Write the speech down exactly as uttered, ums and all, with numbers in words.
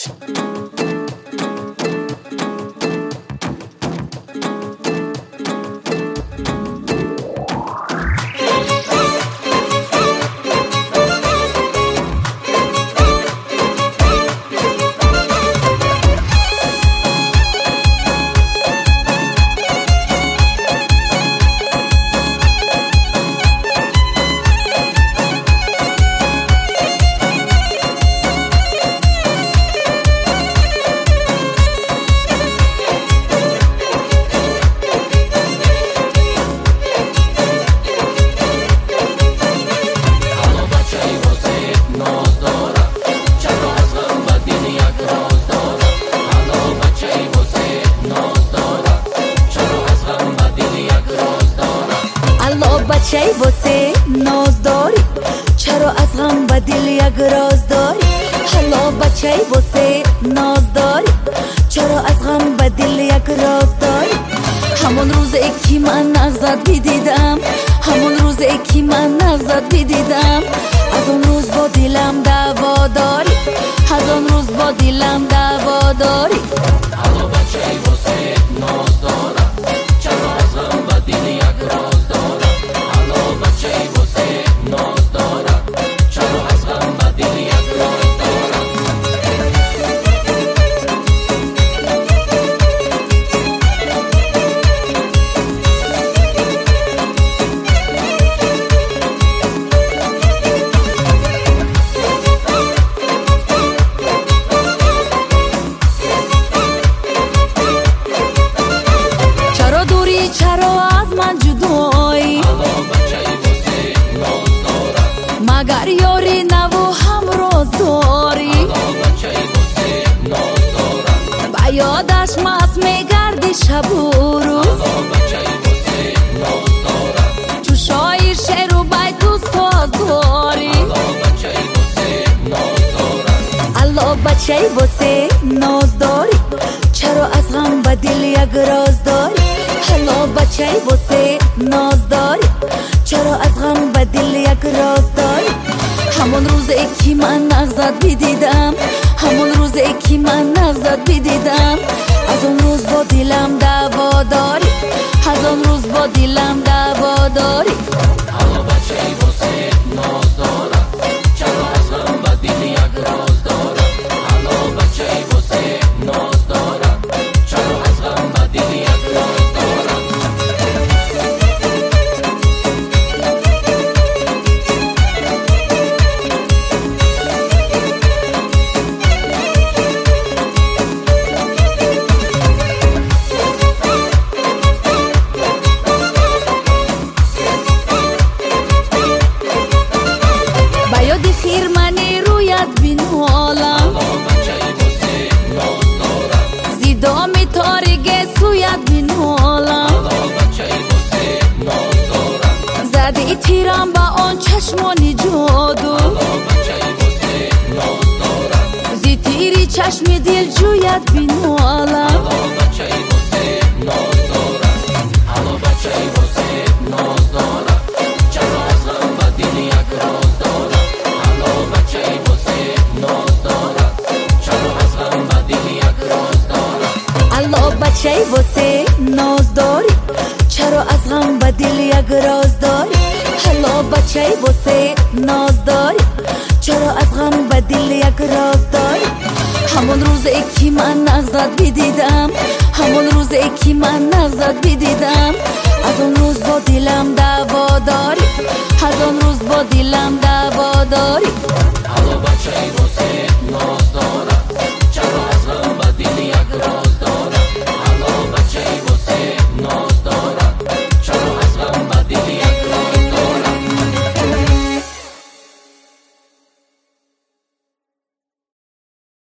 بچه‌ای واسه ناز داری، چرا از غم به دل یک راز داری؟ حالا بچه‌ای واسه ناز داری، چرا از غم به دل یک راز داری؟ همون روزی که من نغزت بدیدم، همون روزی که من نغزت بدیدم، از اون روز با دلم دعوا داری، از اون روز با دلم دعوا داری. حالا بچه‌ای واسه ناز دارم، چرا از غم به دل یک راز دارم؟ حالا بچه‌ای واسه ناز دارم، چرا از غم به دل یک راز دارم؟ چرا دوری، چرا از من جدایی؟ حالا بچه‌ای واسه ناز دارم، مگر یاری نو و همراز داری؟ حالا بچه‌ای واسه ناز دارم، با یادش مست میگردی شب و روز، حالا بچه‌ای واسه ناز دارم، چوشای شعر و بیت و ساز داری. حالا بچه‌ای واسه ناز دارم، الله بچه‌ای واسه ناز داری، چرا از غم به دل یک راز داری؟ حالا بچه‌ای واسه ناز داری، چرا از غم به دل یک راز داری؟ همون روزی که من نغزت بدیدم، همون روزی که من نغزت بدیدم، از اون روز با دلم دعوا داری، از اون روز با دلم دعوا داری. حالا بچه‌ای واسه ناز دارم، چرا از غم به دل یک راز دارم؟ حالا بچه‌ای واسه ناز دارم، چرا از غم به دل یک راز دارم؟ با یاد خیر منی رویت بینالم، حالا بچه‌ای واسه ناز دارم، زیدا می تاریگه سویت بینالم، حالا بچه‌ای واسه ناز دارم، زدی تیرم با آن چشمانی جادو، حالا بچه‌ای واسه ناز دارم، زی تیری چشم دل جویت بینالم. حالا بچه‌ای واسه ناز دارم، حالا بچه‌ای واسه ناز دارم، چرا از غم به دل یک راز دارم؟ حالا بچه‌ای واسه ناز دارم، چرا از غم به دل یک راز دارم؟ الله بچه‌ای واسه ناز داری، چرا از غم به دل یک راز داری؟ حالا بچه‌ای واسه ناز داری، چرا از غم به دل یک راز داری؟ همون روزی که من نغزت بدیدم، همون روزی که من نغزت بدیدم، از اون روز با دلم دعوا داری، از اون روز با دلم دعوا داری. حالا بچه‌ای